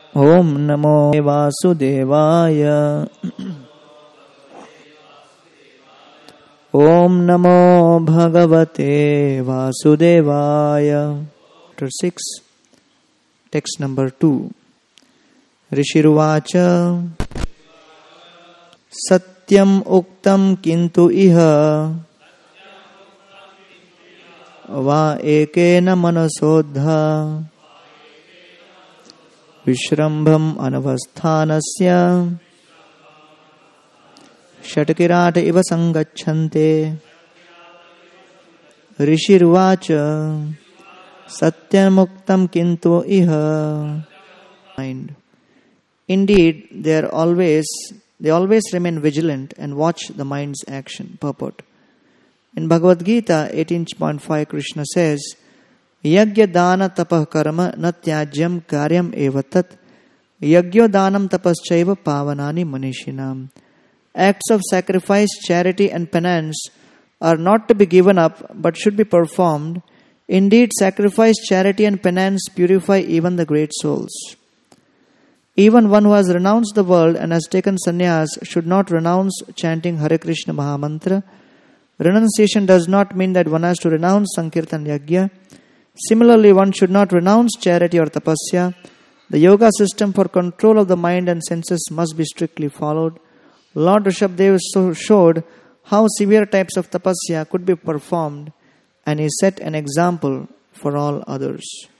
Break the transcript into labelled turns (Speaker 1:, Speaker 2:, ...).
Speaker 1: Om Namo Vasudevaya. Om Namo Bhagavate Vasudevaya. Chapter 6, text number 2. Rishiruvacha Satyam Uktam Kintu Iha Va Ekena Manasodha Vishrambham Anavasthanasya Shatakirata Iva Sangachante. Rishiruvacha Satyamuktam Kintu Iha. Mind. Indeed, they always remain vigilant and watch the mind's action. Purport. In Bhagavad Gita 18.5, Krishna says, Yagya dana tapah karma na tyajyam karyam evatat yagyo danam tapaschaiva pavanani manishinam. Acts of sacrifice, charity and penance are not to be given up but should be performed. Indeed, sacrifice, charity and penance purify even the great souls. Even one who has renounced the world and has taken sannyas should not renounce chanting Hare Krishna Mahamantra. Renunciation does not mean that one has to renounce Sankirtan Yagya. Similarly, one should not renounce charity or tapasya. The yoga system for control of the mind and senses must be strictly followed. Lord Rishabdev showed how severe types of tapasya could be performed, and he set an example for all others.